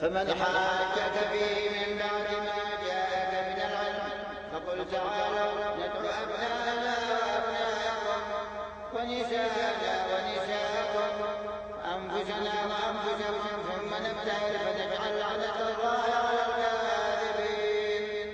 فمن حاجك فيه من بعد ما جاءك من العلم فقل تعالوا ندعو أبناءنا وأبناءكم ونساءنا ونساءكم وأنفسنا وأنفسكم ثم نبتهل فنجعل لعنة الله على الكاذبين.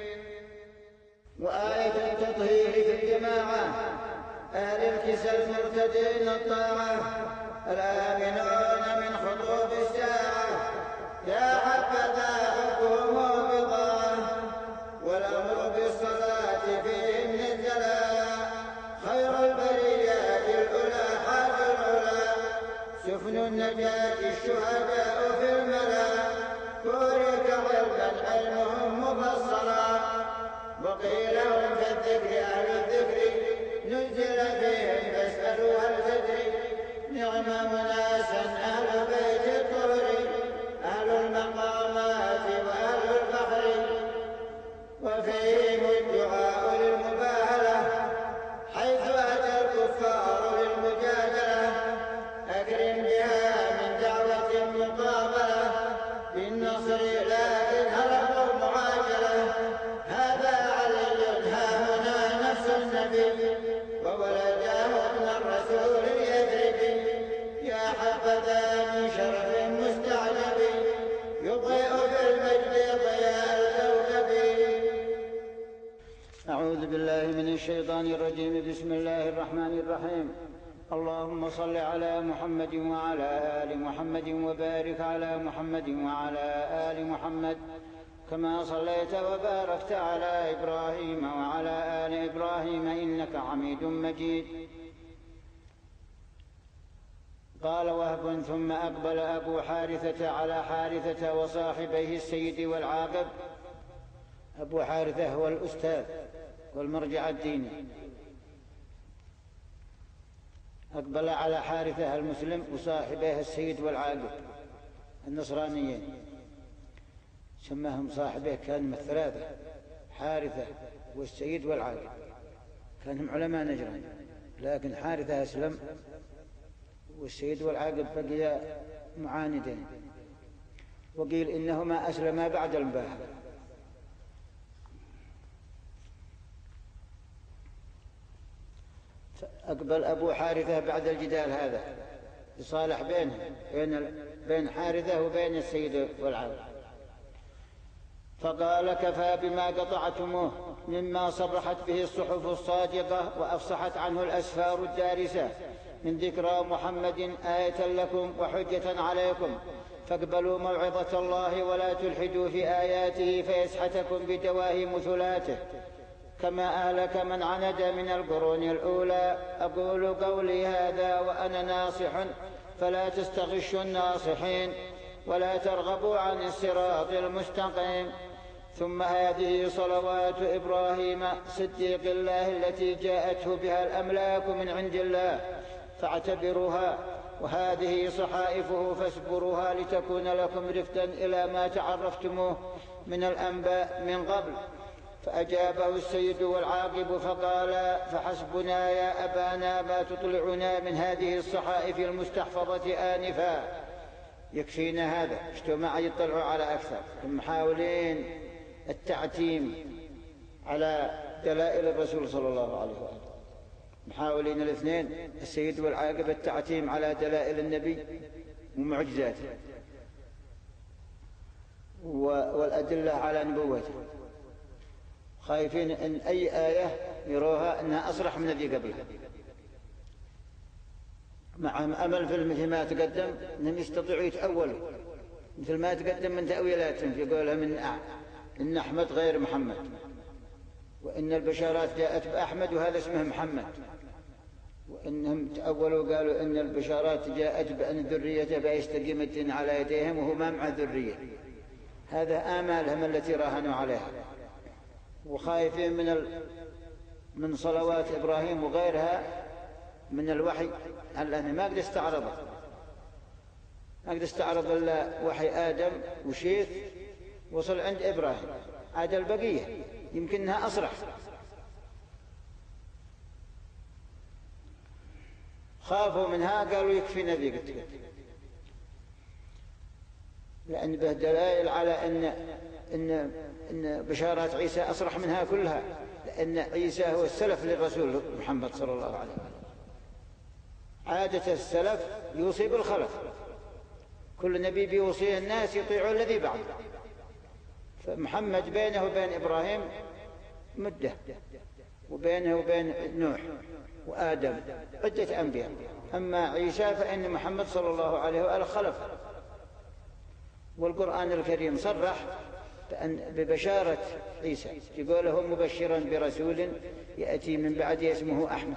وآية التطهير في الجماعة أهل الكسل المرتدين الطاعة الآمنون من خطوب الساعة يا حبذا حبهم بضاعة والأمر بالصلاة فيهم الجلاء خير البريات الأولى حال العلا سفن النجاة الشهداء في الملا بورك علما علمهم مفصلا وقيل هم في الذكر أهل الذكر نزل فيهم فاسألوا هل تدري نعم مناسا أهل بيت الطهر أهل المقامات وأهل الفخر وفيهم الدعاء للمباهلة حيث أتى الكفار للمجادلة أكرم بها من دعوة مقابلة بالنصر لكن هربوا معاجلة هذا علي ها هنا نفس النبي وولده ابن الرسول يثرب يا حبذا من شرف مستعجب يضيء بالمجد ضياء الكوكب. أعوذ بالله من الشيطان الرجيم. بسم الله الرحمن الرحيم. اللهم صل على محمد وعلى آل محمد وبارك على محمد وعلى آل محمد كما صليت وباركت على إبراهيم وعلى آل إبراهيم إنك حميد مجيد. قال وهب ثم أقبل أبو حارثة على حارثة وصاحبيه السيد والعاقب. أبو حارثة هو الأستاذ والمرجع الديني. أقبل على حارثة المسلم وصاحبيه السيد والعاقب النصرانيين سماهم صاحبيه كان من الثلاثة حارثة والسيد والعاقب كانهم علماء نجران لكن حارثة أسلم والسيد والعاقب بقي معاندين وقيل إنهما أسلما بعد المباهلة. أقبل أبو حارثة بعد الجدال هذا يصالح بين حارثة وبين السيد والعاقب فقال كفى بما قطعتموه مما صرحت به الصحف الصادقة وأفصحت عنه الأسفار الدارسة من ذكرى محمد آية لكم وحجة عليكم فاقبلوا موعظة الله ولا تلحدوا في آياته فيسحتكم بدواهي مثلاته كما أهلك من عند من القرون الأولى. أقول قولي هذا وأنا ناصح فلا تستغشوا الناصحين ولا ترغبوا عن الصراط المستقيم. ثم هذه صلوات إبراهيم صديق الله التي جاءته بها الأملاك من عند الله فاعتبروها وهذه صحائفه فاسبروها لتكون لكم رفدا إلى ما تعرفتموه من الأنباء من قبل. فأجابه السيد والعاقب فقال فحسبنا يا أبانا ما تطلعنا من هذه الصحائف المستحفظة آنفا يكفينا هذا اجتماع يطلعوا على أكثر محاولين التعتيم على دلائل الرسول صلى الله عليه وآله محاولين الاثنين السيد والعاقب التعتيم على دلائل النبي ومعجزاته والأدلة على نبوته خايفين أن أي آية يروها أنها أصرح من الذي قبلها مع أمل في مثل ما تقدم أنهم يستطيعوا يتأولوا مثل ما تقدم من تأويلاتهم في قولها من إن أحمد غير محمد وإن البشارات جاءت بأحمد وهذا اسمه محمد وإنهم تأولوا قالوا إن البشارات جاءت بأن ذريته بيستقيم الدين على يديهم وهو ما مع ذرية. هذا آمالهم التي راهنوا عليها وخايفين من صلوات إبراهيم وغيرها من الوحي لأنه ما قد استعرض إلا وحي آدم وشيث وصل عند إبراهيم عاد البقية يمكنها أصرح. خافوا منها قالوا يكفينا ذي قلت لأن به دلائل على أن بشارات عيسى أصرح منها كلها، لأن عيسى هو السلف للرسول محمد صلى الله عليه وسلم. عادة السلف يوصي بالخلف، كل نبي بيوصيه الناس يطيعوا الذي بعد، فمحمد بينه وبين إبراهيم مدة، وبينه وبين نوح وآدم عدة أنبياء. أما عيسى فإن محمد صلى الله عليه وآله خلف. والقرآن الكريم صرح ببشارة عيسى، يقول له مبشرا برسول يأتي من بعد اسمه أحمد.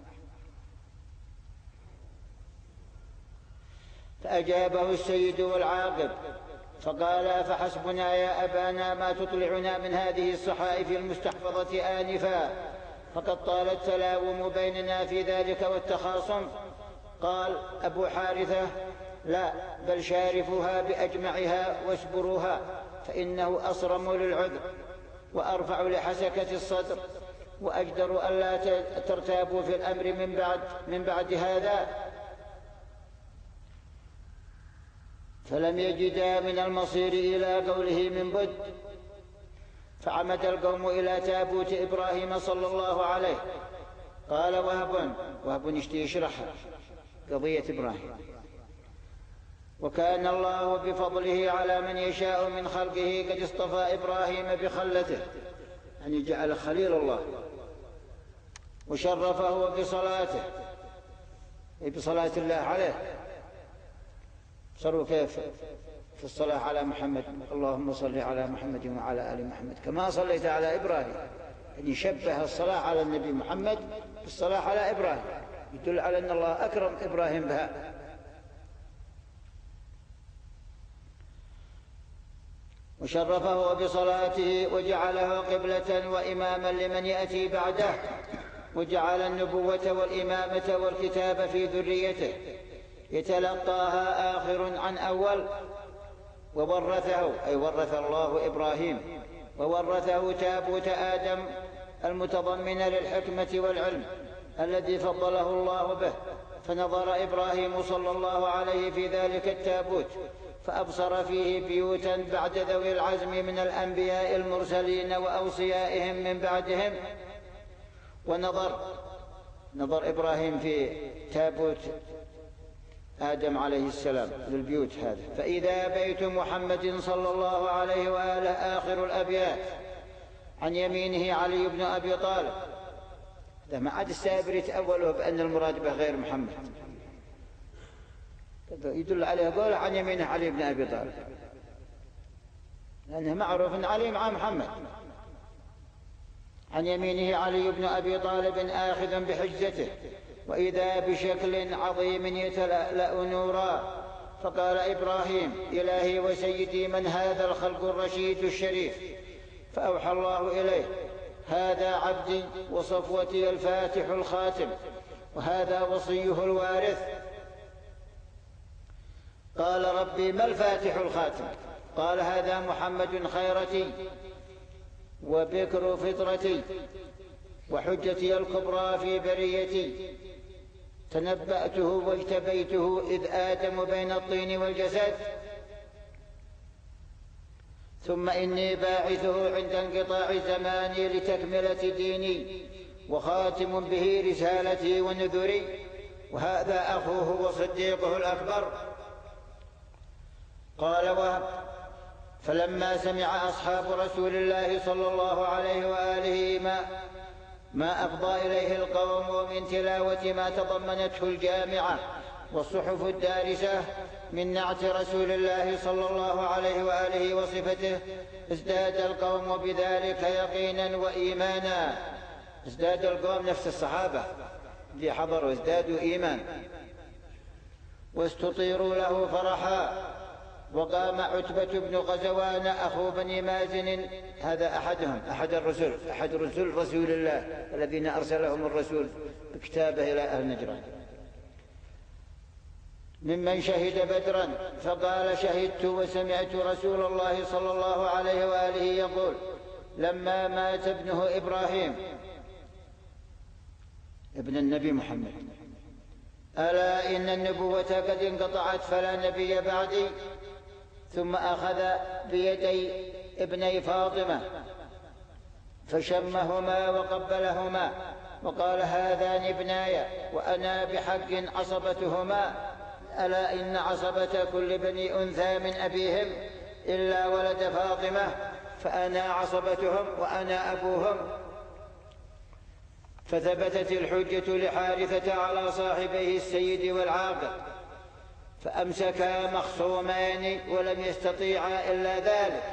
فأجابه السيد والعاقب فقال: فحسبنا يا أبانا ما تطلعنا من هذه الصحائف المستحفظة آنفا، فقد طال التلاوم بيننا في ذلك والتخاصم. قال أبو حارثة: لا، بل شارفوها بأجمعها واسبروها، فإنه أصرم للعذر وأرفع لحسكة الصدر، وأجدر ألا ترتابوا في الأمر من بعد هذا. فلم يجدا من المصير إلى قوله من بد، فعمد القوم إلى تابوت إبراهيم صلى الله عليه. قال وهب يشرح قضية إبراهيم: وكان الله بفضله على من يشاء من خلقه قد اصطفى إبراهيم بخلته، يعني جعل خليل الله، وشرفه بصلاته، بصلاة الله عليه. صاروا كيف في الصلاة على محمد: اللهم صل على محمد وعلى آل محمد كما صليت على إبراهيم. يعني شبه الصلاة على النبي محمد بالصلاة على إبراهيم، يدل على أن الله أكرم إبراهيم بها. وشرفه بصلاته وجعله قبلة وإماما لمن يأتي بعده، وجعل النبوة والإمامة والكتاب في ذريته، يتلقاها آخر عن أول، وورثه أي ورث الله إبراهيم، وورثه تابوت آدم المتضمن للحكمة والعلم الذي فضله الله به. فنظر إبراهيم صلى الله عليه في ذلك التابوت فأبصر فيه بيوتا بعد ذوي العزم من الأنبياء المرسلين وأوصيائهم من بعدهم. نظر إبراهيم في تابوت آدم عليه السلام للبيوت هذا، فإذا بيت محمد صلى الله عليه وآله آخر الأبيات، عن يمينه علي بن أبي طالب. ده ما عاد السابر يتأوله بأن المراد به غير محمد، يدل عليه قول عن يمينه علي بن أبي طالب، لأنه معروف أن علي مع محمد. عن يمينه علي بن أبي طالب آخذا بحجته، وإذا بشكل عظيم يتلألأ نورا. فقال إبراهيم: إلهي وسيدي، من هذا الخلق الرشيد الشريف؟ فأوحى الله إليه: هذا عبدي وصفوتي الفاتح الخاتم، وهذا وصيه الوارث. قال: ربي ما الفاتح الخاتم؟ قال: هذا محمد خيرتي وبكر فطرتي وحجتي الكبرى في بريتي، تنبأته واجتبيته إذ آدم بين الطين والجسد، ثم إني باعثه عند انقطاع زماني لتكملة ديني، وخاتم به رسالتي ونذري، وهذا أخوه وصديقه الأكبر. قال وهب: فلما سمع أصحاب رسول الله صلى الله عليه وآله ما أفضى إليه القوم من تلاوة ما تضمنته الجامعة والصحف الدارسة من نعت رسول الله صلى الله عليه وآله وصفته، ازداد القوم بذلك يقينا وإيمانا. ازداد القوم نفس الصحابة اللي حضروا ازدادوا إيمان، واستطيروا له فرحا. وقام عتبة بن غزوان أخو بني مازن، هذا أحد رسل رسول الله الذين أرسلهم الرسول بكتابه إلى أهل نجران، ممن شهد بدرا، فقال: شهدت وسمعت رسول الله صلى الله عليه وآله يقول لما مات ابنه إبراهيم ابن النبي محمد: ألا إن النبوة قد انقطعت فلا نبي بعدي، ثم أخذ بيدي ابني فاطمة فشمهما وقبلهما وقال: هذان ابناي وأنا بحق عصبتهما، ألا إن عصبة كل بني أنثى من أبيهم إلا ولد فاطمة، فأنا عصبتهم وأنا أبوهم. فثبتت الحجة لحارثة على صاحبيه السيد والعاقل، فأمسكا مخصومين ولم يستطيعا إلا ذلك.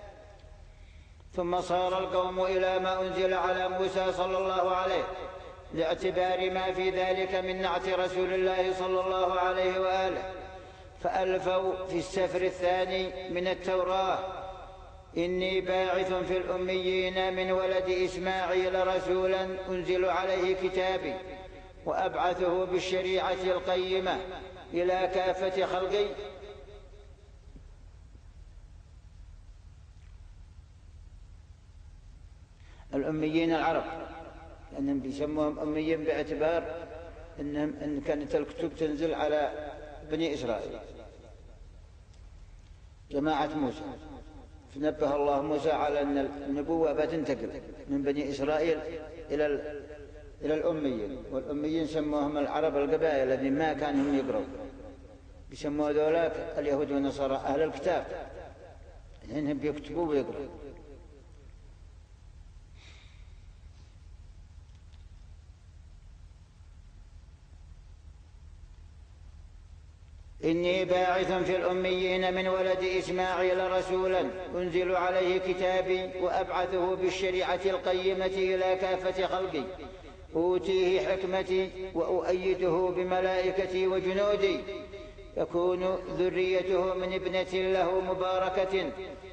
ثم صار القوم إلى ما أنزل على موسى صلى الله عليه لاعتبار ما في ذلك من نعت رسول الله صلى الله عليه وآله، فألفوا في السفر الثاني من التوراة: إني باعث في الأميين من ولد إسماعيل رسولا أنزل عليه كتابي وأبعثه بالشريعة القيمة إلى كافة خلقي. الأميين العرب، لأنهم بيسموهم أميين باعتبار إن كانت الكتب تنزل على بني إسرائيل، جماعة موسى. فنبه الله موسى على أن النبوة بتنتقل من بني إسرائيل إلى الأميين، والأميين سموهم العرب القبائل الذين ما كانوا يقرأوا، بيسموا ذولاك اليهود والنصارى أهل الكتاب، لأنهم بيكتبوا ويقرأوا. إني باعث في الأميين من ولد إسماعيل رسولا أنزل عليه كتابي وأبعثه بالشريعة القيمة إلى كافة خلقي، أوتيه حكمتي وأؤيده بملائكتي وجنودي، يكون ذريته من ابنة له مباركة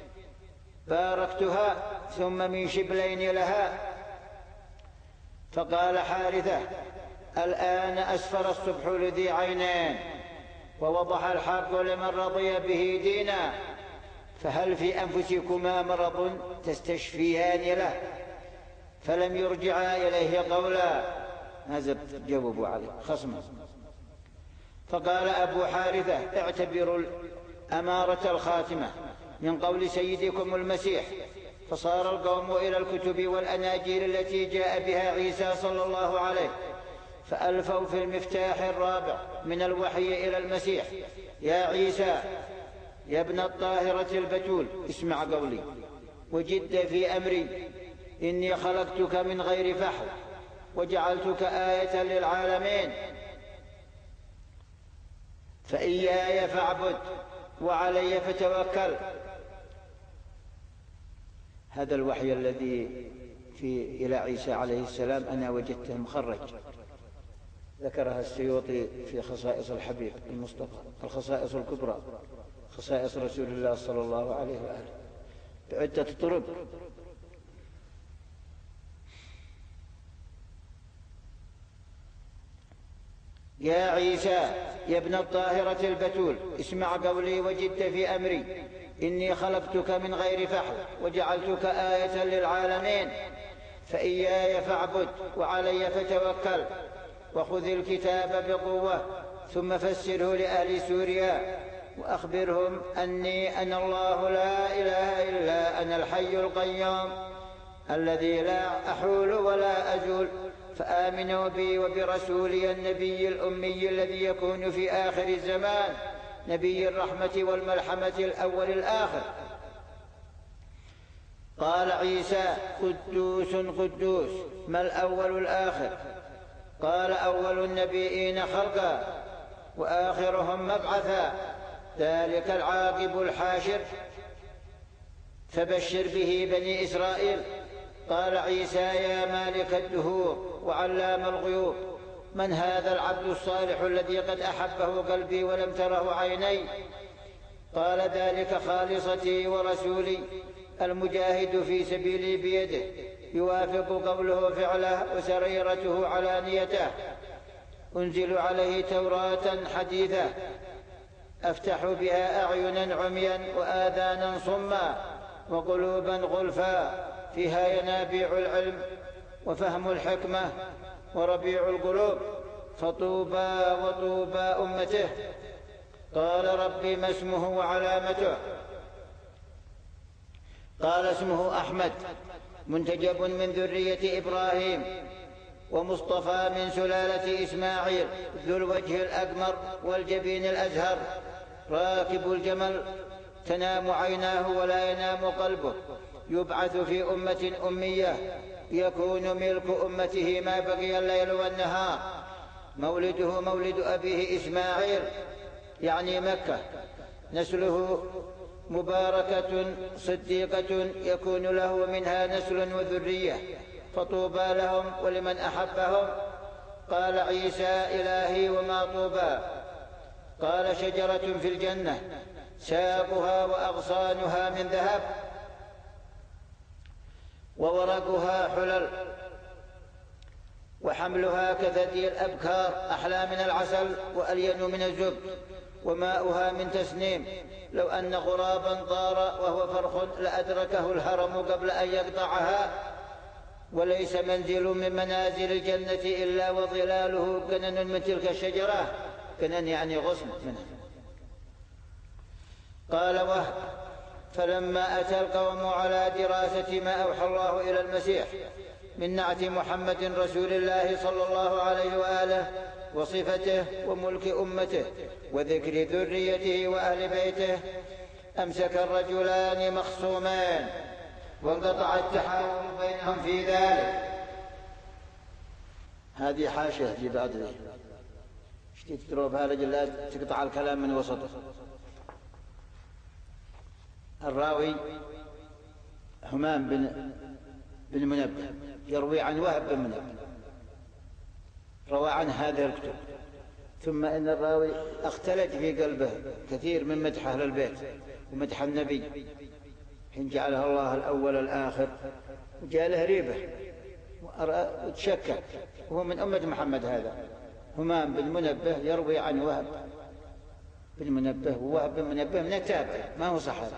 باركتها ثم من شبلين لها. فقال حارثة: الآن أسفر الصبح لذي عينين ووضح الحق لمن رضي به دينا، فهل في أنفسكما مرض تستشفيان له؟ فلم يرجعا إليه قولا. هذا جاوبوا عليه خصمه. فقال أبو حارثة: اعتبروا الأمارة الخاتمة من قول سيدكم المسيح. فصار القوم إلى الكتب والأناجيل التي جاء بها عيسى صلى الله عليه، فألفوا في المفتاح الرابع من الوحي إلى المسيح: يا عيسى يا ابن الطاهرة البتول، اسمع قولي وجد في أمري، إني خلقتك من غير فحل وجعلتك آية للعالمين، فإياي فاعبد وعلي فتوكل. هذا الوحي الذي إلى عيسى عليه السلام أنا وجدته مخرج، ذكرها السيوطي في خصائص الحبيب المصطفى، الخصائص الكبرى، خصائص رسول الله صلى الله عليه وآله، بعدة طرق. يا عيسى يا ابن الطاهرة البتول، اسمع قولي وجد في أمري، إني خلقتك من غير فحل وجعلتك آية للعالمين، فإياي فاعبد وعلي فتوكل، وخذ الكتاب بقوة ثم فسره لأهل سوريا وأخبرهم أني أنا الله لا إله إلا أنا الحي القيوم الذي لا أحول ولا أزول، فآمنوا بي وبرسولي النبي الأمي الذي يكون في آخر الزمان، نبي الرحمة والملحمة الأول الآخر. قال عيسى: قدوس قدوس، ما الأول الآخر؟ قال: أول النبيين خلقا وآخرهم مبعثا، ذلك العاقب الحاشر، فبشر به بني إسرائيل. قال عيسى: يا مالك الدهور وعلام الغيوب، من هذا العبد الصالح الذي قد أحبه قلبي ولم تره عيني؟ قال: ذلك خالصتي ورسولي المجاهد في سبيلي بيده، يوافق قوله فعله وسريرته علانيته. أنزل عليه توراة حديثة أفتح بها أعينا عميا وآذانا صما وقلوبا غلفا، فيها ينابيع العلم وفهم الحكمة وربيع القلوب، فطوبى وطوبى أمته. قال: ربي ما اسمه وعلامته؟ قال اسمه أحمد، منتجب من ذرية إبراهيم، ومصطفى من سلالة إسماعيل، ذو الوجه الأقمر والجبين الأزهر، راكب الجمل تنام عيناه ولا ينام قلبه، يبعث في أمة أمية، يكون ملك أمته ما بقي الليل والنهار. مولده مولد أبيه إسماعيل يعني مكة، نسله مباركة صديقة يكون له منها نسل وذرية، فطوبى لهم ولمن أحبهم. قال عيسى إلهي وما طوبى. قال شجرة في الجنة ساقها وأغصانها من ذهب وورقها حلل، وحملها كثدي الأبكار، أحلى من العسل وألين من الزبد، وماؤها من تسنيم. لو أن غرابا طار وهو فرخ لأدركه الهرم قبل أن يقطعها. وليس منزل من منازل الجنة إلا وظلاله كنن من تلك الشجرة، كنن يعني غصن منها. قال وهب: فلما أتى القوم على دراسة ما أوحى الله إلى المسيح من نعت محمد رسول الله صلى الله عليه وآله وصفته وملك أمته وذكر ذريته وأهل بيته، أمسك الرجلان مخصومان وانقطع التحاور بينهم في ذلك. هذه حاشية في بعض اشتي تضرب بها رجل تقطع الكلام من وسطه. الراوي همام بن منبه يروي عن وهب بن منبه، روى عن هذه الكتب. ثم إن الراوي اختلج في قلبه كثير من مدح أهل البيت ومدح النبي، حين جعله الله الأول الآخر، وجاء له ريبة وتشكك، وهو من أمة محمد. هذا همام بن منبه يروي عن وهب بن منبه، ووهب بن منبه من التابع ما هو صحابي،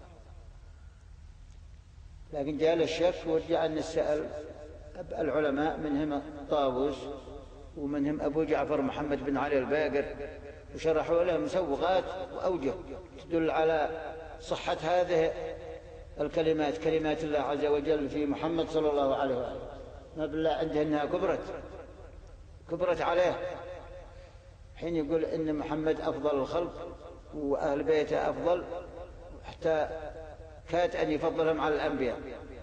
لكن جاء له الشك ورجع أن سأل العلماء، منهم طاووس ومنهم أبو جعفر محمد بن علي الباقر، وشرحوا له مسوغات وأوجه تدل على صحة هذه الكلمات، كلمات الله عز وجل في محمد صلى الله عليه وآله. ما بالله عنده أنها كبرت عليه، حين يقول إن محمد أفضل الخلق وأهل بيته أفضل، حتى كاد أن يفضلهم على الأنبياء.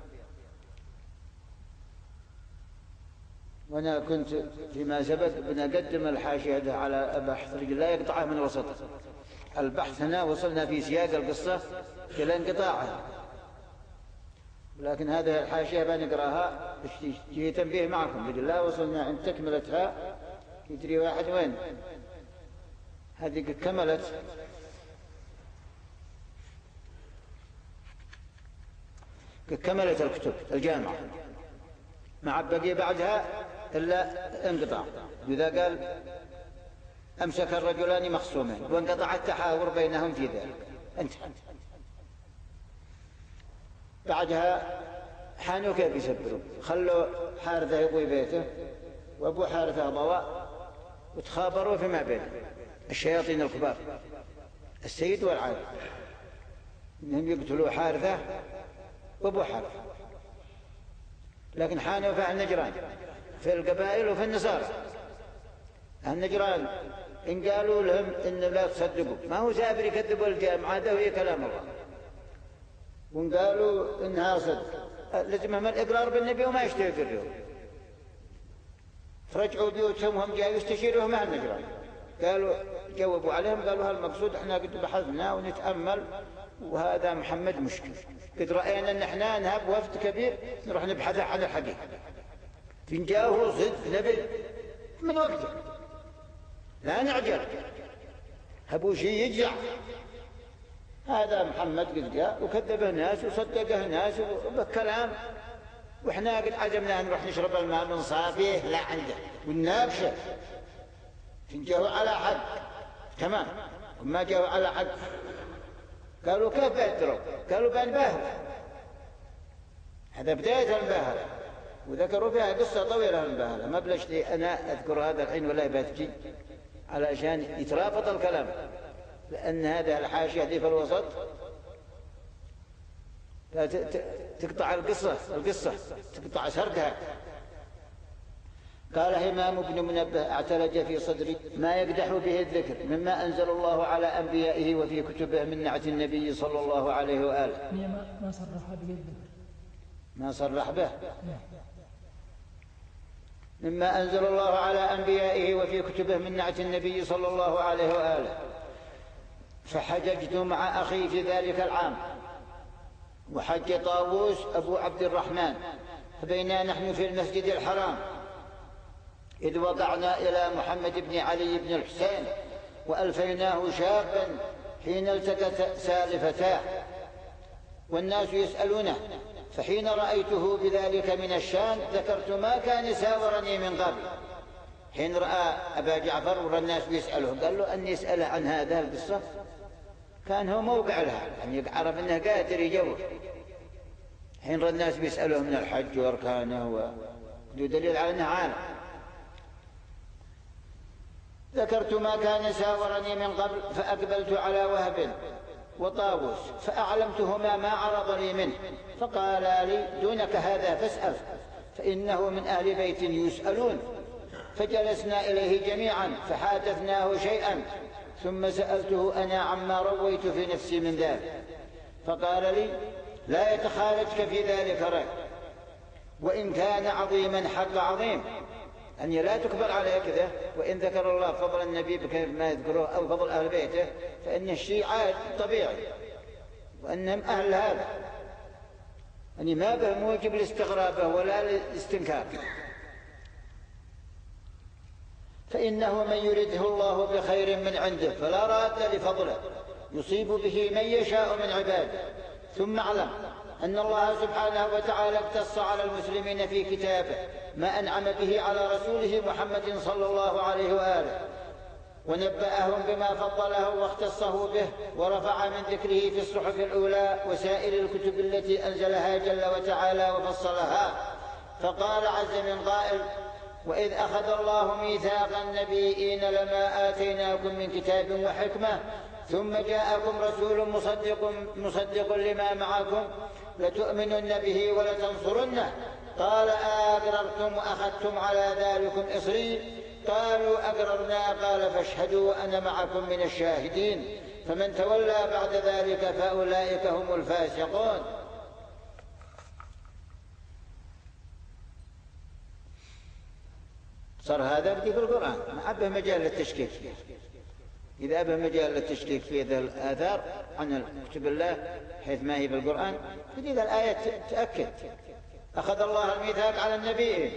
وأنا كنت فيما سبق بنقدم الحاشية على بحث لا يقطعه من وسطه. البحث هنا وصلنا في سياق القصة إلى انقطاعها، لكن هذه الحاشية بنقراها في تنبيه معكم بإذن الله. وصلنا عند تكملتها يدري واحد وين هذه كملت الكتب الجامعة، مع بقي بعدها إلا انقطاع. لذا قال أمسك الرجلان مخصومين وانقطع التحاور بينهم في ذلك. انتهى. بعدها حانوا كيف يسبروا، خلوا حارثة يبوي بيته وأبو حارثة ضوى، وتخابروا فيما بينهم الشياطين الكبار السيد والعالم، إنهم يقتلوا حارثة وأبو حارثة. لكن حانوا في النجران في القبائل وفي النصارى. النجران إن قالوا لهم إن لا تصدقوا، ما هو سافر يكذبوا الجامعة، هذا هو كلام الله. وإن قالوا إنها صدق لازمهم الإقرار بالنبي وما يشتركوا اليوم. فرجعوا بيوتهم وهم جاءوا يستشيروا مع النجران، قالوا جاوبوا عليهم قالوا هالمقصود احنا قد بحثنا ونتأمل وهذا محمد مشكل، قد رأينا ان احنا نهب وفد كبير نروح نبحث عن الحقيقة، فإن جاءه صدق نبي من وقته لا نعجل، هبوا شيء يجزع. هذا محمد قد جاء وكذبه ناس وصدقه ناس وبكلام، وإحنا قد عزمنا نروح نشرب الماء من صافيه لا عنده والنابشة، فإن جاءوا على حق تمام، وما جاءوا على حق قالوا كيف بيدروا؟ قالوا بنباهوا. هذا بداية المباهلة، وذكروا فيها قصة طويلة المباهلة، ما بلشت أنا أذكر هذا الحين ولا بتجي علشان يترابط الكلام، لأن هذا الحاشية دي في الوسط تقطع القصة تقطع سردها. قال همام بن منبه اعتلج في صدري ما يقدح به الذكر مما أنزل الله على أنبيائه وفي كتبه من نعت النبي صلى الله عليه وآله. ما صرح به الذكر، ما صرح به مما أنزل الله على أنبيائه وفي كتبه من نعت النبي صلى الله عليه وآله. فحججت مع أخي في ذلك العام، وحج طاووس أبو عبد الرحمن، فبينا نحن في المسجد الحرام إذ وقعنا إلى محمد بن علي بن الحسين وألفيناه شابا حين التقت سالفتاه والناس يسألونه، فحين رأيته بذلك من الشان ذكرت ما كان ساورني من قبل. حين رأى أبا جعفر والناس بيسأله قال له أن يسأل عن هذا القصة، كان هو موقع لها، يعني عرف أنه قادر يجاوب. حين رأى الناس بيسأله من الحج وأركانه ودليل على أنه عالم. ذكرت ما كان ساورني من قبل فأقبلت على وهب وطاووس فأعلمتهما ما عرض لي منه، فقال لي دونك هذا فاسأل فإنه من أهل بيت يسألون. فجلسنا إليه جميعا فحادثناه شيئا ثم سألته أنا عما رويت في نفسي من ذلك، فقال لي لا يتخالجك في ذلك رأي، وإن كان عظيما حق عظيم، أن لا تكبر عليه كذا. وإن ذكر الله فضل النبي بكيف ما يذكره أو فضل أهل بيته فإن الشيء عاد طبيعي وأنهم أهل هذا، يعني ما به موجب الاستغراب ولا الاستنكار. فإنه من يرده الله بخير من عنده فلا راد لفضله يصيب به من يشاء من عباده. ثم اعلم أن الله سبحانه وتعالى اقتص على المسلمين في كتابه ما أنعم به على رسوله محمد صلى الله عليه وآله، ونبأهم بما فضله واختصه به ورفع من ذكره في الصحف الأولى وسائر الكتب التي أنزلها جل وتعالى وفصلها. فقال عز من قائل وإذ أخذ الله ميثاق النبيين لما آتيناكم من كتاب وحكمة ثم جاءكم رسول مصدق لما معكم لتؤمنن به ولتنصرنه قال أقررتم وأخذتم على ذلكم إصري قالوا أقررنا قال فاشهدوا وأنا معكم من الشاهدين فمن تولى بعد ذلك فأولئك هم الفاسقون. صار هذا بدي في القرآن ما أبه مجال للتشكيك. إذا أبه مجال للتشكيك في هذه الآثار عن كتب الله حيث ما هي بالقرآن بدي إذا الآية تأكد أخذ الله الميثاق على النبي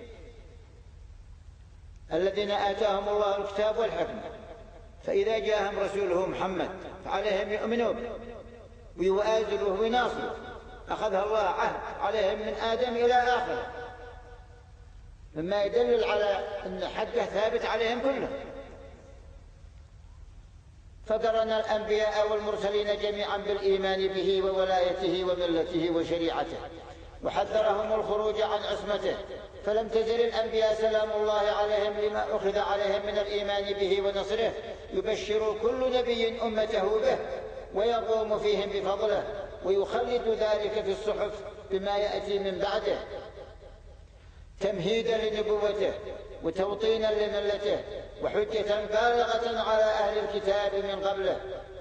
الذين آتاهم الله الكتاب والحكمة، فإذا جاءهم رسوله محمد فعليهم يؤمنوا به ويؤازروه ويناصروه. أخذها الله عهد عليهم من آدم إلى آخره مما يدلل على أن حقه ثابت عليهم كلهم. فقرن الأنبياء والمرسلين جميعا بالإيمان به وولايته وملته وشريعته وحذرهم الخروج عن عصمته، فلم تزل الأنبياء سلام الله عليهم لما أخذ عليهم من الإيمان به ونصره يبشر كل نبي أمته به ويقوم فيهم بفضله ويخلد ذلك في الصحف بما يأتي من بعده تمهيدا لنبوته وتوطينا لملته وحجة بالغة على أهل الكتاب من قبله.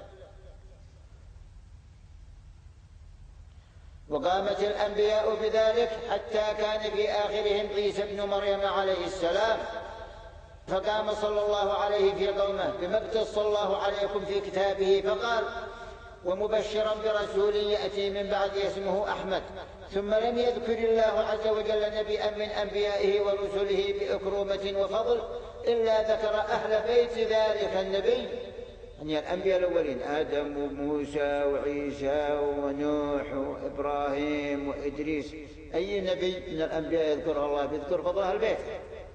وقامت الأنبياء بذلك حتى كان في آخرهم عيسى بن مريم عليه السلام، فقام صلى الله عليه في قومه بما اقتص الله عليكم في كتابه فقال ومبشرا برسول يأتي من بعد اسمه أحمد، ثم لم يذكر الله عز وجل نبيا من أنبيائه ورسله بأكرمة وفضل إلا ذكر أهل بيت ذلك النبي، يعني الأنبياء الأولين آدم وموسى وعيسى ونوح وإبراهيم وإدريس. أي نبي من الأنبياء يذكر الله بيذكر فضل أهل البيت،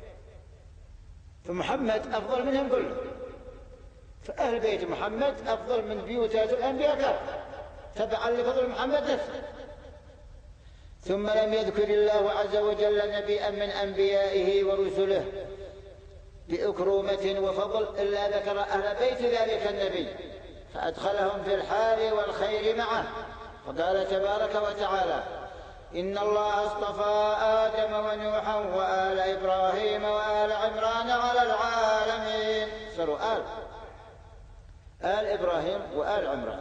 فمحمد أفضل منهم كلهم، فأهل بيت محمد أفضل من بيوتات الأنبياء تبعا لفضل محمد نفسه. ثم لم يذكر الله عز وجل نبيا من أنبيائه ورسله بأكرمة وفضل إلا ذكر أهل بيت ذلك النبي فأدخلهم في الحال والخير معه، وقال تبارك وتعالى: إن الله اصطفى آدم ونوحا وآل إبراهيم وآل عمران على العالمين. صاروا آل إبراهيم وآل عمران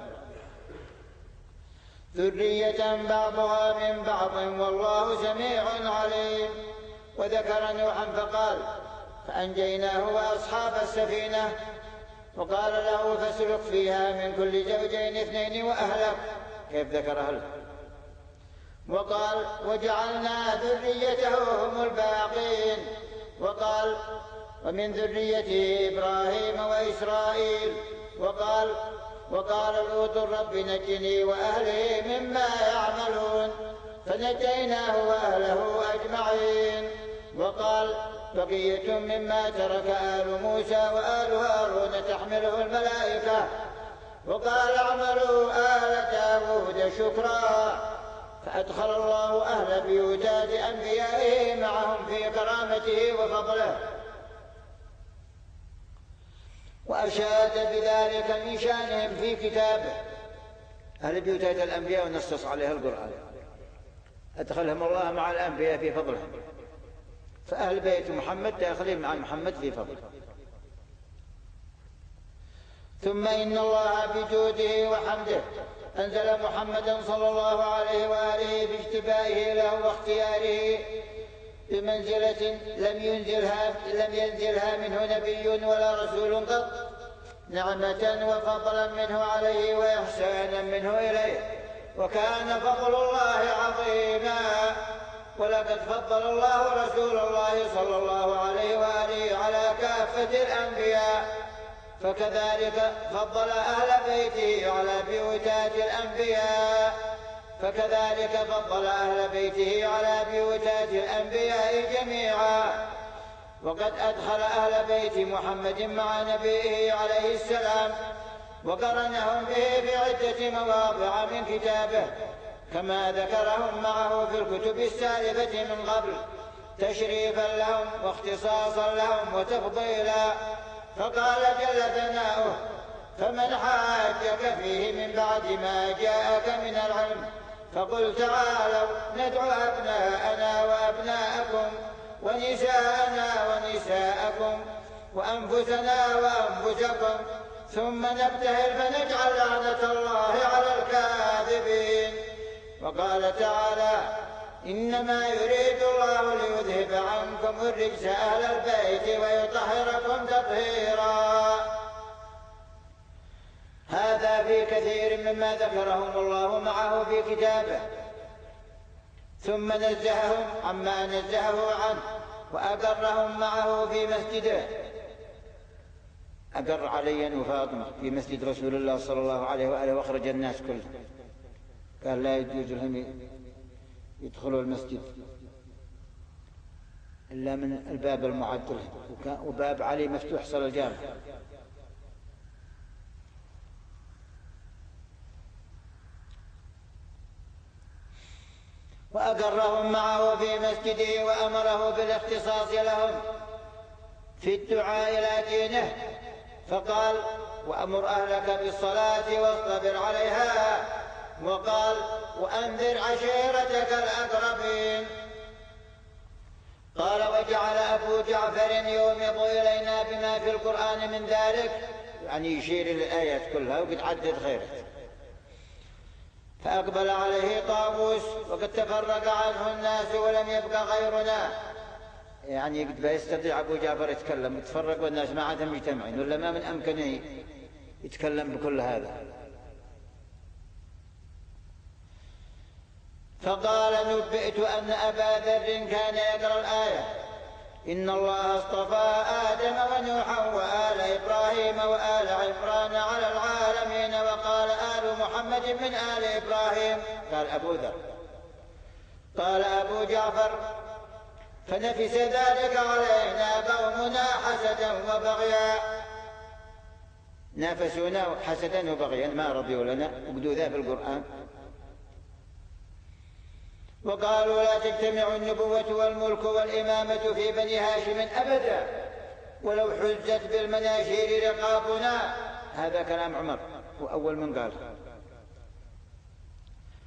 ذرية بعضها من بعض والله سميع عليم. وذكر نوحا فقال: فأنجيناه وأصحاب السفينة، وقال له: فاسلك فيها من كل زوجين اثنين وأهلك. كيف ذكر أهله؟ وقال: وجعلنا ذريته هم الباقين. وقال: ومن ذريته إبراهيم وإسرائيل. وقال لوط: رب نجني وأهلي مما يعملون، فنجيناه وأهله أجمعين. وقال: بقية مما ترك آل موسى وآل هارون تحمله الملائكة. وقال: اعملوا آل داود شكرا. فأدخل الله أهل بيوتات أنبيائه معهم في كرامته وفضله، وأشاد بذلك من شأنهم في كتابه. أهل بيوتات الأنبياء ونصص عليها القرآن، أدخلهم الله مع الأنبياء في فضلهم، فأهل بيت محمد داخلين مع محمد في فضله. ثم إن الله بجوده وحمده أنزل محمدا صلى الله عليه وآله باجتبائه له واختياره بمنزلة لم ينزلها منه نبي ولا رسول قط، نعمة وفضلا منه عليه وإحسانا منه إليه، وكان فضل الله عظيما. ولقد فضل الله رسول الله صلى الله عليه وآله على كافة الأنبياء، فكذلك فضل أهل بيته على بيوتات الأنبياء، جميعا. وقد أدخل أهل بيت محمد مع نبيه عليه السلام وقرنهم به في عدة مواضع من كتابه، كما ذكرهم معه في الكتب السالفة من قبل، تشريفا لهم واختصاصا لهم وتفضيلا. فقال جل ثناؤه: فمن حاجك فيه من بعد ما جاءك من العلم فقل تعالوا ندعو أبناءنا وأبناءكم ونساءنا ونساءكم وأنفسنا وأنفسكم ثم نبتهل فنجعل لعنة الله على الكاذبين. وقال تعالى: إنما يريد الله ليذهب عنكم الرجس أهل البيت ويطهركم تطهيرا. هذا في كثير مما ذكرهم الله معه في كتابه، ثم نزههم عما نزهه عنه وأقرهم معه في مسجده. أقر علي وفاطمة في مسجد رسول الله صلى الله عليه وآله وأخرج الناس كلهم، قال لا يجوز لهم يدخلوا المسجد إلا من الباب المعد لهم، وباب علي مفتوح صلى الجامع. وأقرهم معه في مسجده وأمره بالاختصاص لهم في الدعاء إلى دينه، فقال: وأمر أهلك بالصلاة واصطبر عليها. وقال: وأنذر عشيرتك الأقربين. قال: وجعل أبو جعفر يومض إلينا بما في القرآن من ذلك، يعني يشير الآيات كلها وقد عدد خيره. فأقبل عليه طاووس وقد تفرق عنه الناس ولم يبق غيرنا، يعني قد يستطيع أبو جعفر يتكلم وتفرق والناس ما عادهم يجتمعين، ولا ما من أمكنه يتكلم بكل هذا. فقال: نبئت أن أبا ذر كان يقرأ الآية: إن الله اصطفى آدم ونوحا وآل إبراهيم وآل عمران على العالمين، وقال: آل محمد من آل إبراهيم. قال أبو ذر. قال أبو جعفر: فنفس ذلك علينا قومنا حسدا وبغيا، نافسونا حسدا وبغيا، ما رضيوا لنا، وقدوا ذا في القرآن. وقالوا: لا تجتمع النبوة والملك والإمامة في بني هاشم أبدا ولو حجت بالمناشير رقابنا. هذا كلام عمر وأول من قال.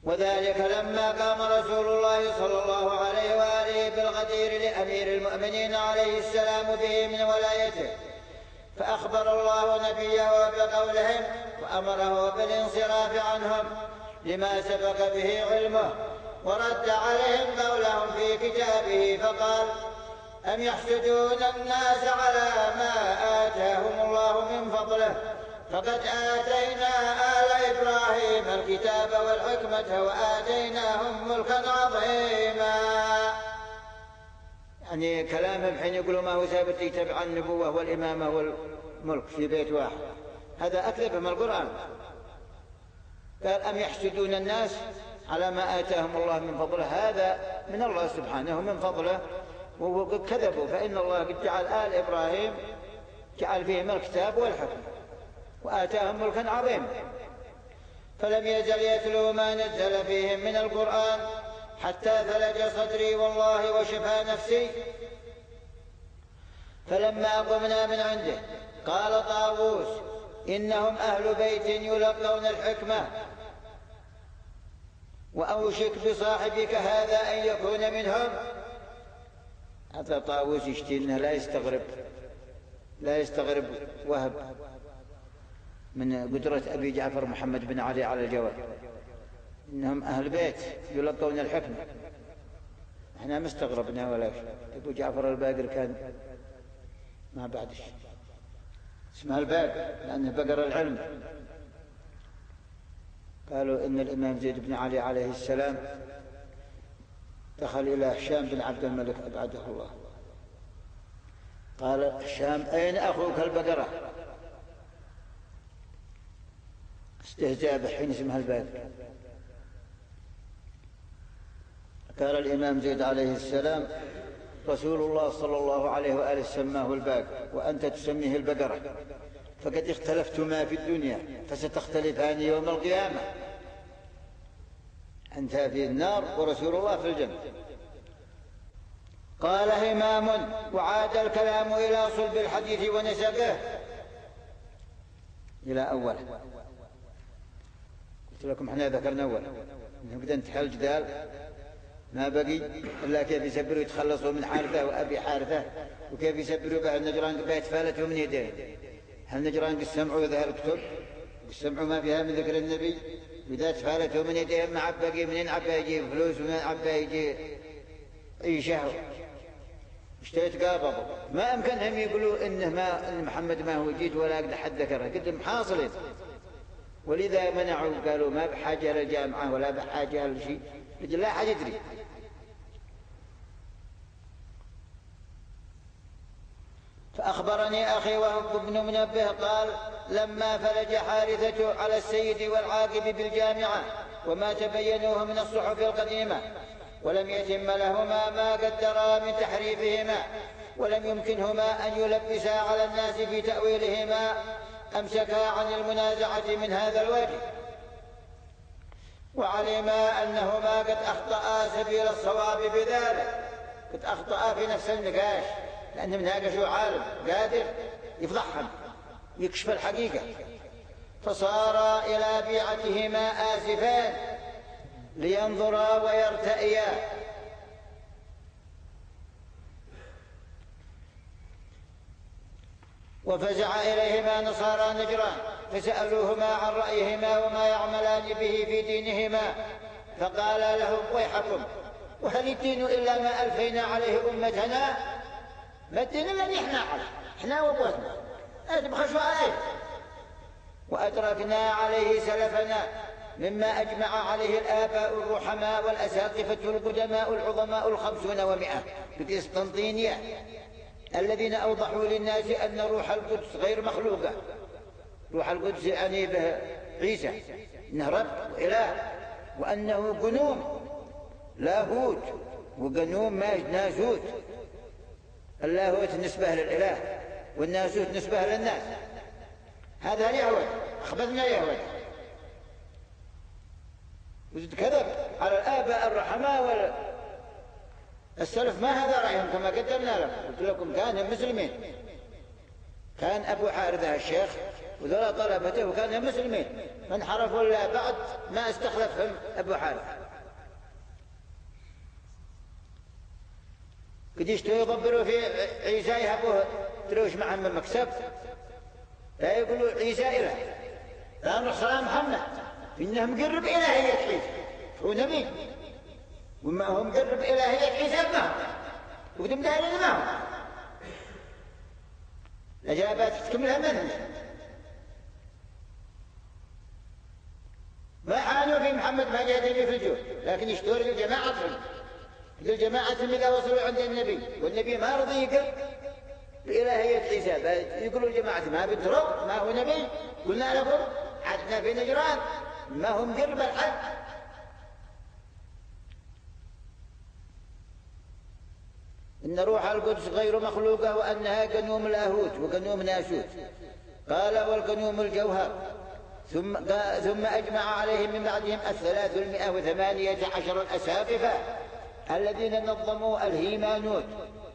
وذلك لما قام رسول الله صلى الله عليه وآله بالغدير لأمير المؤمنين عليه السلام به من ولايته، فأخبر الله نبيه بقولهم وأمره بالانصراف عنهم لما سبق به علمه، ورد عليهم قولهم في كتابه فقال: أم يحسدون الناس على ما آتاهم الله من فضله فقد آتينا آل إبراهيم الكتاب والحكمة وآتيناهم ملكا عظيما. يعني كلامهم حين يقولوا ما هو ثابت يتبع النبوة والإمامة والملك في بيت واحد، هذا أكذبهم القرآن. قال: أم يحسدون الناس على ما آتاهم الله من فضله، هذا من الله سبحانه من فضله، وكذبوا، فإن الله قد جعل آل إبراهيم جعل فيهم الكتاب والحكم وآتاهم ملكا عظيما. فلم يزل يتلو ما نزل فيهم من القرآن حتى ثلج صدري والله وشفى نفسي. فلما قمنا من عنده قال طاووس: إنهم أهل بيت يلقون الحكمة، وأوشك بصاحبك هذا أن يكون منهم. هذا طاووس يشتي أنه لا يستغرب وهب من قدرة أبي جعفر محمد بن علي على الجواب، إنهم أهل بيت يلقون الحكمة. احنا ما استغربنا ولا شيء. أبو جعفر الباقر كان ما بعدش اسمها الباقر لأنه بقر العلم. قالوا إن الإمام زيد بن علي عليه السلام دخل إلى هشام بن عبد الملك أبعده الله، قال: هشام أين أخوك البقرة؟ استهزاء بحين اسمها الباقر. قال الإمام زيد عليه السلام: رسول الله صلى الله عليه وآله سماه الباقر وأنت تسميه البقرة، فقد اختلفتما في الدنيا فستختلفان يوم القيامة، أنت في النار ورسول الله في الجنة. قال همام: وعاد الكلام إلى صلب الحديث ونسبه إلى أوله. قلت لكم احنا ذكرنا أول نبدأ نتحل جدال ما بقي إلا كيف يسبروا يتخلصوا من حارثة وأبي حارثة، وكيف يسبروا به النجران بيت فالته من يديه. هل نجران قد سمعوا ذا الكتب قد سمعوا ما فيها من ذكر النبي؟ إذا تفالته من يديه ما عبى منين عبى يجيب فلوس ومن عبى يجي أي شهر اشتريت قابضوا. ما أمكنهم يقولوا إن محمد ما هو جيد ولا قد حد ذكره، قد حاصل. ولذا منعوا قالوا ما بحاجة للجامعة ولا بحاجة لشيء، لا أحد يدري. فأخبرني أخي وهب بن منبه قال: لما فلج حارثة على السيد والعاقب بالجامعة وما تبينوه من الصحف القديمة، ولم يتم لهما ما قدرا من تحريفهما، ولم يمكنهما أن يلبسا على الناس في تأويلهما، أمسكا عن المنازعة من هذا الوجه، وعلما أنهما قد أخطأا سبيل الصواب بذلك، قد أخطأا في نفس النقاش، لأنهم ناقشوا عالم قادر يفضحهم يكشف الحقيقة، فصارا إلى بيعتهما آسفان لينظرا ويرتئيا. وفزع إليهما نصارى نجران فسألوهما عن رأيهما وما يعملان به في دينهما، فقال لهم: ويحكم، وهل الدين إلا ما ألفينا عليه أمتنا؟ ما الدين الذي احنا عليه، احنا وقوتنا تبخشوا عليه، وأدركنا عليه سلفنا مما أجمع عليه الآباء الرحماء والأساقفة القدماء العظماء 500 في قسطنطينية، الذين أوضحوا للناس أن روح القدس غير مخلوقة. روح القدس يعني به عيسى، إنه رب وإله، وأنه قنوم لاهوت، وقنوم ما ناسوت. اللاهوت نسبة للإله والناسوت نسبة للناس. هذا اليهود أخبثنا اليهود، كذب على الآباء الرحماء والسلف، ما هذا رأيهم كما قدمنا لكم. قلت لكم كانوا مسلمين. كان أبو حارثة الشيخ وذولا طلبته وكانوا مسلمين، فانحرفوا إلا بعد ما استخلفهم أبو حارث. قد يشتوا يضبروا في عيسى يهبوه تروش معهم من مكسب، لا يقولوا عيسى إله، لا نروح صلاة محمد، إنه مقرب إلهية عيسى، هو نبي وما هو مقرب إلهية عيسى ما هو وقدم دارين ما هو. الإجابات تكملها منهم. ما حانوا في محمد ما جاهدين في الجود، لكن يشتور لجماعتهم، لجماعتهم إذا وصلوا عند النبي والنبي ما رضي يقر بإلهية عيسى، يقولوا لجماعتهم ما بنترك ما هو نبي، قلنا لكم حدنا في نجران ما هو مقر بالحد. إن روح القدس غير مخلوقة وأنها كنوم لاهوت وكنوم ناسوت. قال والكنوم الجوهر. ثم أجمع عليهم من بعدهم 318 الأساقفة الذين نظموا الهيمانوت.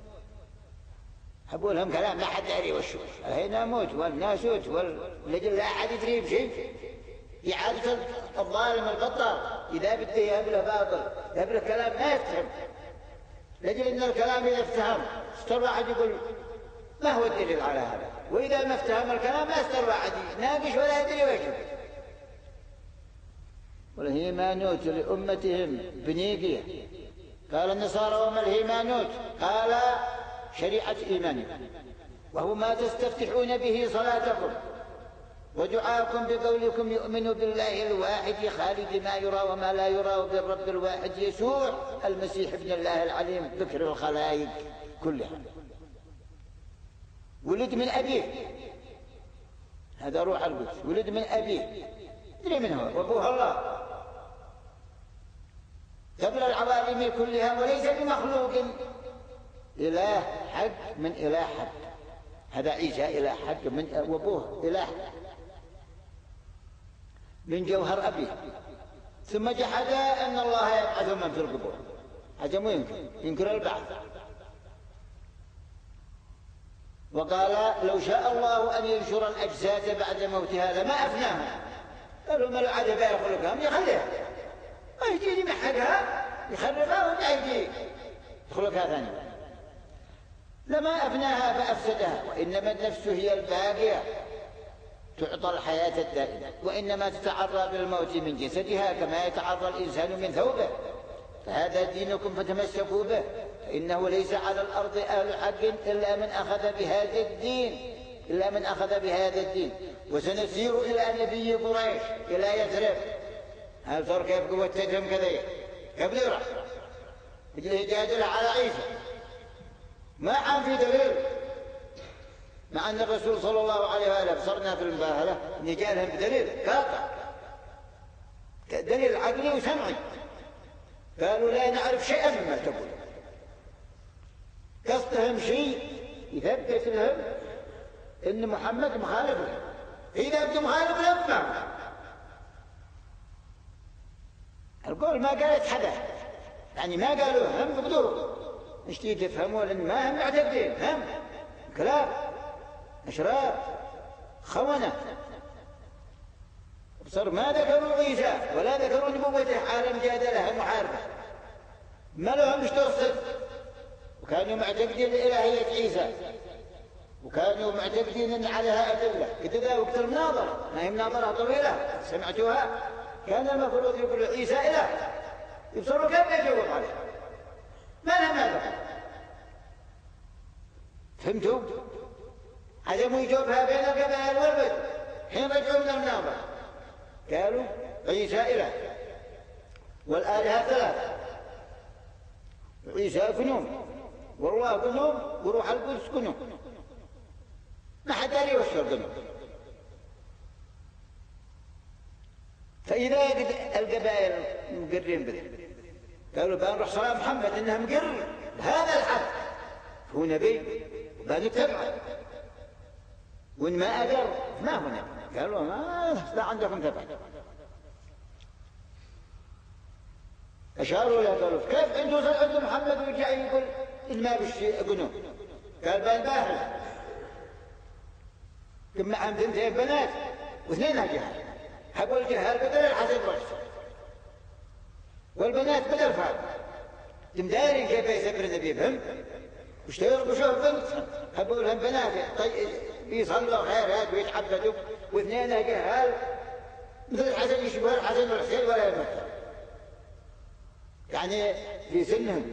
حبوا لهم كلام ما حد يدري وشو الهيمانوت والناسوت والذي لا أحد يدري بشيء. إعادة الظالم البطل إذا بده يهبله باطل يهبله كلام ما يفهم، لأجل أن الكلام إذا افتهم استر واحد يقول ما هو الدليل على هذا، وإذا ما افتهم الكلام ما استر واحد ناقش ولا يدري وجهه. والهيمانوت لأمتهم بنيقية. قال النصارى وما الهيمانوت؟ قال شريعة إيمانكم وهو ما تستفتحون به صلاتكم ودعاءكم بقولكم يؤمن بالله الواحد خالق ما يرى وما لا يرى وبالرب الواحد يسوع المسيح ابن الله العليم بكر الخلائق كلها. ولد من أبيه، هذا روح القدس، ولد من أبيه تدري من هو وأبوه الله قبل العوالم كلها وليس بمخلوق. إله حق من إله حق، هذا عيسى إله حق من وأبوه إله من جوهر أبيه. ثم جحد أن الله يبعث من في القبور، هذا مو ينكر البعث. وقال لو شاء الله أن ينشر الأجساد بعد موتها لما أفناها. قالوا ما له عاد يخلقها من يخليها ما يجي يمحقها يخربها ولا يجي يخلقها ثانية. لما أفناها فأفسدها، وإنما النفس هي الباقية تعطى الحياة الدائمة، وإنما تتعرى بالموت من جسدها كما يتعرى الإنسان من ثوبه. فهذا دينكم فتمسكوا به، فإنه ليس على الأرض أهل حق إلا من أخذ بهذا الدين وسنسير إلى نبي قريش إلى يثرب. هل صار كيف قوتهم كذا قبل يروح يجي يجادل على عيسى ما عم في دليل، مع أن الرسول صلى الله عليه وآله صرنا في المباهلة نجالهم بدليل قاطع دليل عقلي وسمعي. قالوا لا نعرف شيئا مما تقول. قصدهم شيء يثبت لهم إن محمد مخالف لهم، إذا أنتم مخالف لهم فهم. القول ما قالت حدا، يعني ما قالوا هم بقدور اشتي تفهموا لأن ما هم معتقدين، هم كلاب أشرار خونة. صار ما ذكروا عيسى ولا ذكروا نبوته حال مجادلة محاربة، ما لهم مش تصدق. وكانوا معتقدين لإلهية عيسى وكانوا معتقدين أن عليها أدلة. كذا وقت المناظرة ما هي مناظرة طويلة سمعتوها، كان المفروض يقولوا عيسى إله يبصروا كيف يجاوب عليه، ما لهم هذا. فهمتوا؟ عدموا يجوبها بين القبائل والبدو. حين رجعوا من المناظرة قالوا عيسى إله والآلهة ثلاثة، عيسى كنوم والله كنوم وروح القدس كنوم، ما حد داري وش الكنوم. فإذا القبائل مقرين بذلك قالوا بنروح صلاة محمد إنها مقر هذا الحد هو نبي بنتبعه، وإن ما أقر ما هو نبي. قالوا ما لا عندكم تبع. أشاروا له قالوا كيف أنتم صلعتوا محمد وجاء يقول إن ما بشي قنوم؟ قال بالباهل كم معهم 2 بنات واثنينها جهال. حبوا الجهال بدل الحسن والحسين، والبنات بدل فاطمة. تمدارين كيف يسبر النبي بهم واشتغلوا بشوف بنت حبوا لهم بنات بيصلوا خيرات ويتعبدوا، واثنينها جهال مثل الحسن يشبه الحسن والحسين ولا يمثل، يعني في سنهم.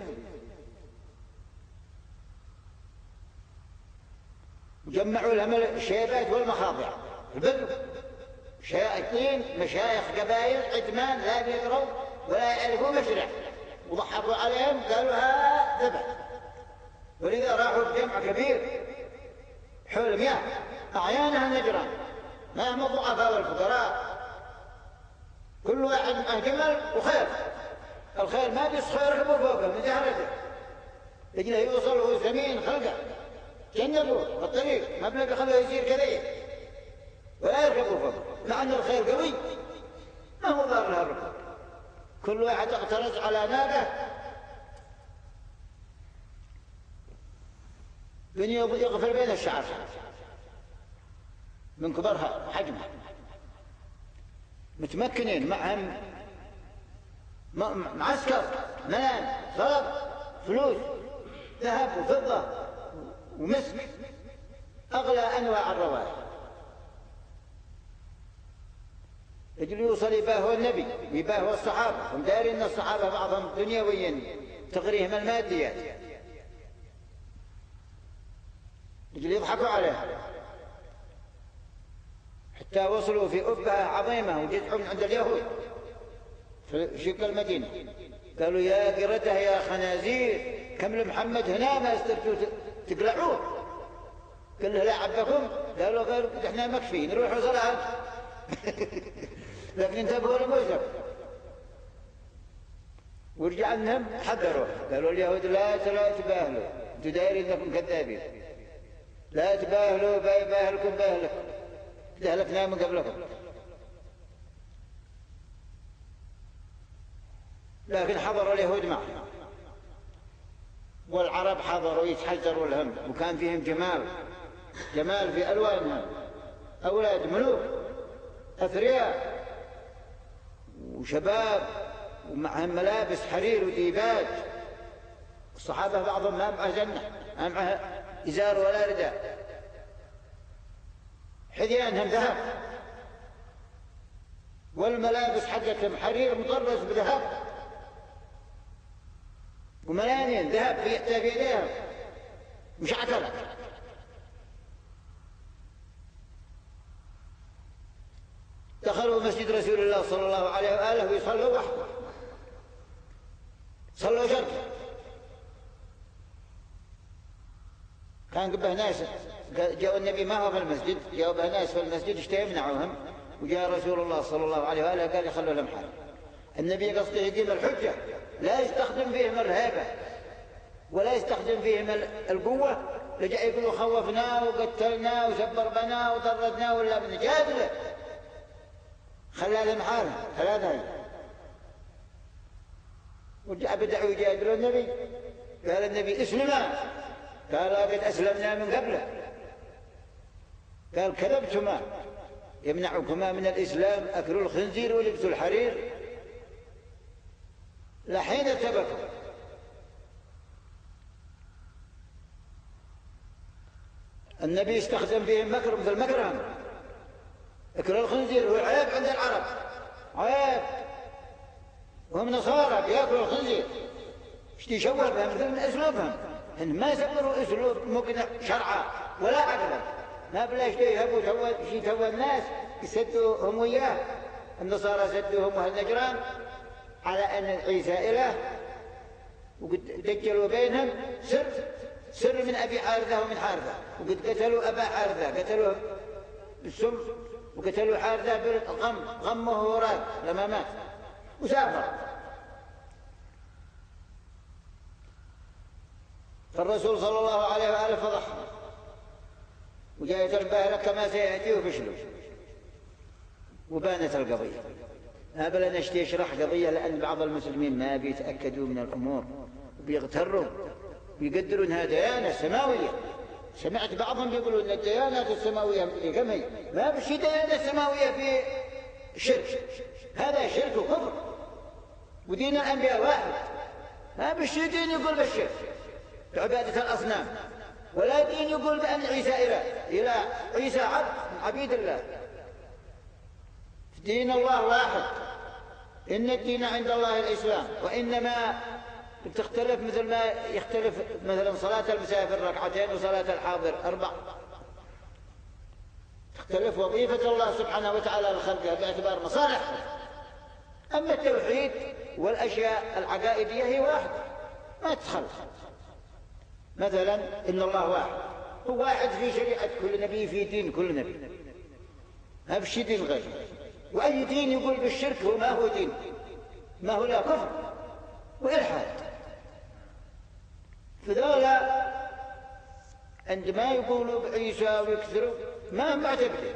وجمعوا لهم الشيبات والمخاضع البدو، 2 مشايخ قبائل عثمان لا بيقروا ولا يعرفوا مشرع، وضحكوا عليهم قالوا ها ذبح. ولذا راحوا بجمع كبير حول مياه أعيانها نجران، ما هم الضعفاء والفقراء، كل واحد معه جمل وخيل. الخيل ما بيصحوا يركبوا فوقه من زهرته لجله يوصل وهو زمين خلقه، جنبوا الطريق ما بنبي خلوه يسير كذا ولا يركبوا فوقه، مع أن الخيل قوي ما هو ضار لها الركوب. كل واحد اقترص على ناقه يغفر بين الشعر من كبرها حجمها، متمكنين معهم معسكر ملان صلب فلوس ذهب وفضة ومسك، أغلى أنواع الروائح. يجي يوصل يباهوا النبي ويباهوا الصحابة، هم دارين أن الصحابة بعضهم دنيويين تغريهم الماديات، يجي يضحكوا عليها حتى وصلوا في أبهة عظيمة وجزعوا من عند اليهود في شق المدينة، قالوا يا قردة يا خنازير كم لمحمد هنا ما استرتوا تقلعوه. قال له لا عبكم، قالوا احنا مكفي نروح وصلها لكن انتبهوا لموسى. ورجع انهم حذروا قالوا اليهود لا تباهلوا، انتم دايرين انكم كذابين، لا تباهلوا باهلكم باهلكم، اهلكنا من قبلكم. لكن حضر اليهود معه والعرب حضروا يتحذروا لهم، وكان فيهم جمال في ألوانهم، أولاد ملوك أثرياء وشباب ومعهم ملابس حرير وديباج. الصحابة بعضهم ما معه جنة، ما معه إزار ولا رداء، حذيانهم ذهب والملابس حقتهم حرير مطرز بذهب وملانين ذهب في يديهم مشعكرة. دخلوا مسجد رسول الله صلى الله عليه وآله ويصلوا وحده، صلوا شرط. كان قبه ناس جاءوا النبي ما هو في المسجد، جاءوا به ناس في المسجد يمنعوهم، وجاء رسول الله صلى الله عليه وآله قال يخلوا لهم حال. النبي قصده يقيم الحجة، لا يستخدم فيهم الهيبة ولا يستخدم فيهم القوة، لجأ يقولوا خوفنا وقتلنا وسبربنا وطردنا ولا بنجادله، خلى لهم حالهم 3. ورجع بدعوا يجادلوا النبي، قال النبي اسلما، قال قد أسلمنا من قبله، قال كذبتما، يمنعكما من الإسلام أكل الخنزير ولبس الحرير لحين ارتبكوا. النبي استخدم فيهم مكر مثل مكرهم، أكل الخنزير هو عيب عند العرب، عيب، وهم نصارى يأكلوا الخنزير، يشوه بهم مثل من أسلوبهم، إن ما سبروا أسلوب مقنع شرعا ولا عقلا، ما بلا يهبوا تو الناس يسدوا هم وياه. النصارى سدوا هم وأهل نجران على أن عيسى إله، وقد دجلوا بينهم سر من أبي حارثة ومن حارثة، وقد قتلوا أبا حارثة، قتلوه بالسم، وقتلوا حارثة بالغم، غمه وراك لما مات وسافر. فالرسول صلى الله عليه وآله فضح وجاء يتنبه لك كما سيأتي وفشلوا، وبانت القضية. هذا نشتي يشرح قضية، لأن بعض المسلمين ما بيتأكدوا من الأمور وبيغتروا ويقدروا أنها ديانة سماوية، سمعت بعضهم يقولون أن الديانات السماوية كم هي؟ ما بشي ديانة سماوية في شرك، هذا شرك وكفر، ودين الأنبياء واحد، ما بشي دين يقول بالشرك عبادة الأصنام، ولا دين يقول بأن عيسى إله عيسى عبد من عبيد الله. دين الله واحد، إن الدين عند الله الإسلام. وإنما تختلف مثل ما يختلف مثلا صلاة المسافر ركعتين وصلاة الحاضر 4، تختلف وظيفة الله سبحانه وتعالى لخلقه باعتبار مصالحه. أما التوحيد والأشياء العقائدية هي واحد ما تتخلف. مثلا إن الله واحد، هو واحد في شريعة كل نبي، في دين كل نبي، ما في دين غيره. وأي دين يقول بالشرك هو ما هو دين، ما هو لا كفر وإلحاد. فذولا عندما يقولوا بعيسى ويكثروا ما هم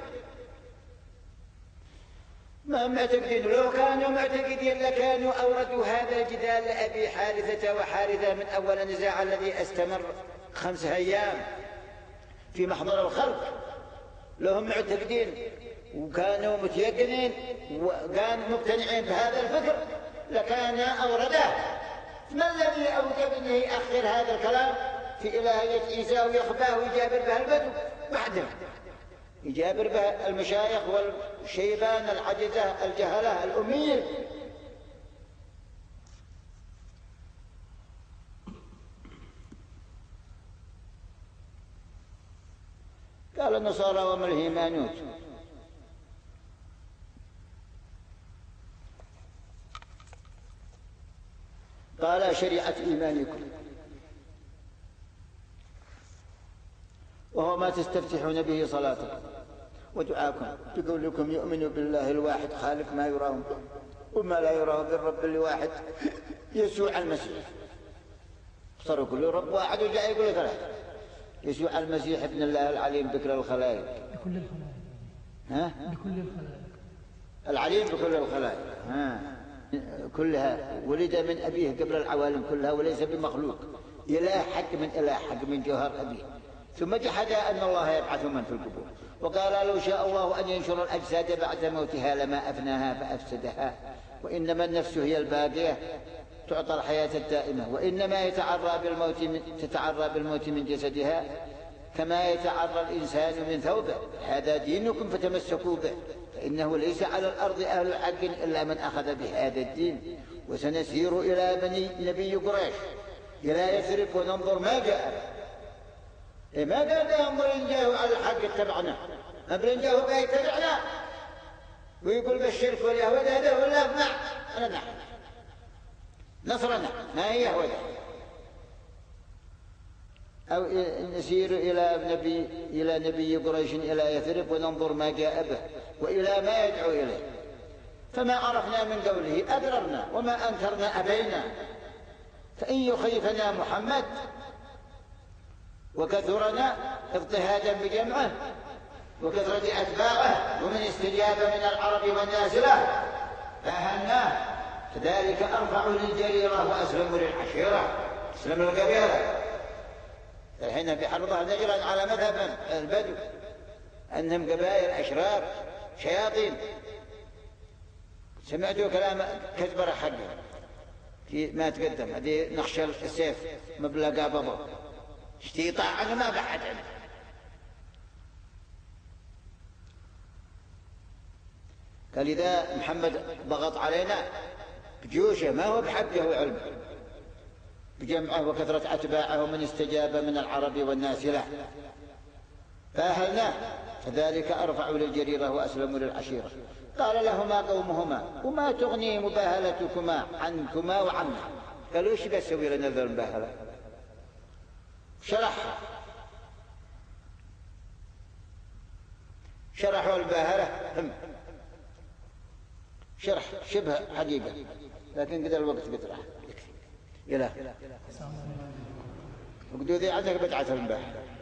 معتقدين، ولو كانوا معتقدين لكانوا أوردوا هذا الجدال لأبي حارثة وحارثة من أول النزاع الذي استمر 5 أيام في محضر الخلق. لهم معتقدين وكانوا متيقنين وكانوا مقتنعين بهذا الفكر لكان أورده. ما الذي أوجب أنه يأخر هذا الكلام في إلهية عيسى ويخباه ويجابر به البدو بعده، يجابر به المشايخ والشيبان العجزة الجهلة الأمية؟ قال النصارى وما الهيمانوت. قال شريعة إيمانكم، وهو ما تستفتحون به صلاتكم ودعاكم بقولكم يؤمن بالله الواحد خالق ما يراه وما لا يراه بالرب الواحد يسوع المسيح. صاروا كل رب واحد وجاء يقول 3. يسوع المسيح ابن الله العليم بكر الخلائق، بكل الخلائق. ها؟ بكل الخلائق. العليم بكل الخلائق، ها كلها، ولد من أبيه قبل العوالم كلها وليس بمخلوق، إله حق من إله حق من جوهر أبيه. ثم جحد أن الله يبعث من في القبور، وقال لو شاء الله أن ينشر الأجساد بعد موتها لما أفناها فأفسدها، وإنما النفس هي الباقية تعطى الحياة الدائمة، وإنما تتعرى بالموت من جسدها كما يتعرى الإنسان من ثوبه. هذا دينكم فتمسكوا به، فإنه ليس على الأرض أهل حق إلا من أخذ بهذا الدين. وسنسير إلى بني نبي قريش إلى يثرب وننظر ما جاء. ما قال ننظر إن جاءوا على الحق اتبعنا، أبل إن جاءوا بها اتبعنا ويقول بالشرك واليهود هذا ولا أنا نحن نصرنا ما هي يهود. أو نسير إلى نبي قريش إلى يثرب وننظر ما جاء به وإلى ما يدعو إليه، فما عرفنا من قوله أدررنا وما أنكرنا أبينا. فإن يخيفنا محمد وكثرنا اضطهادا بجمعه وكثرة أتباعه ومن استجاب من العرب والناس له فأهلناه، كذلك أرفع للجريرة وأسلم للعشيرة، أسلم القبيلة. الحين في حرب نجران على مذهب البدو أنهم قبائل أشرار شياطين. سمعتوا كلام كذبر حقه في ما تقدم، هذه نخشى السيف مبلغ بابا اشتيطاع عنه ما بعد عنه. قال إذا محمد ضغط علينا بجيوشه ما هو بحقه وعلمه بجمعه وكثرة أتباعه ومن استجاب من العرب والناس له فأهلناه، فذلك أرفع للجريرة وأسلم للعشيرة. قال لهما قومهما وما تغني مباهلتكما عنكما وعنا. قالوا ايش بسوي لنا ذا المباهلة؟ شرحوا الباهلة شرح شبه حقيقة، لكن قدر الوقت قدره يكفي. يلا وقدو ذي عندك بدعة المباهلة.